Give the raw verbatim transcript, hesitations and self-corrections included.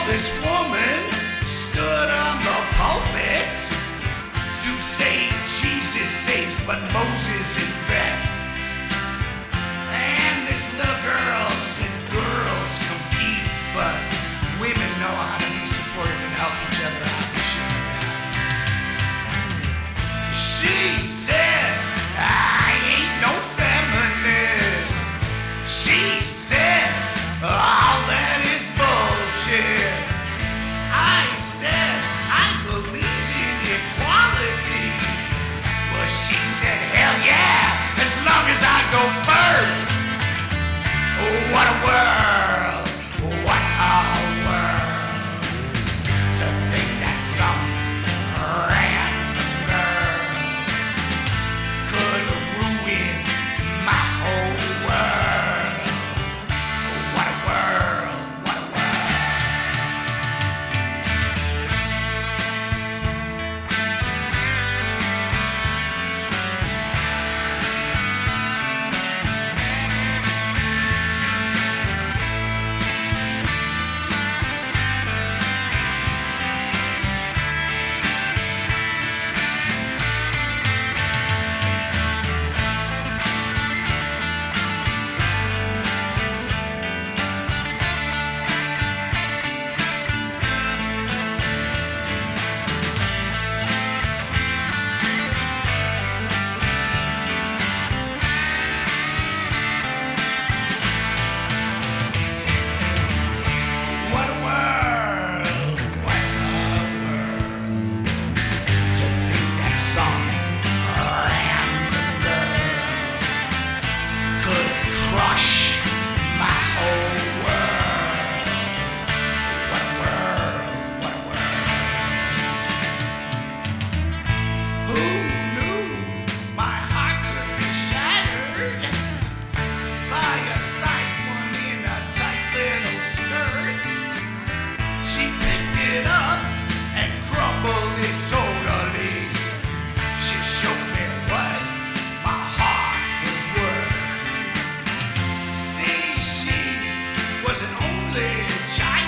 this woman stood on the pulpit to say Jesus saves, but Moses invests. And this little girl said girls compete, but women know how to be supportive and help each other out and shit like that. She said, I ain't no feminist. She said, all that is bullshit. I said, I believe in equality. Well, she said, hell yeah, as long as I go first. Oh, what a world, what a world. To think that some random girl could ruin my whole world. What a world, what a world. What a world, what a world. To think that some random girl could crush my whole world. What a world, what a world. Who knew my heart could be shattered by a size one in a tight little skirt? She picked it up and crumbled it totally. She showed me what my heart was worth. See, she was an only child.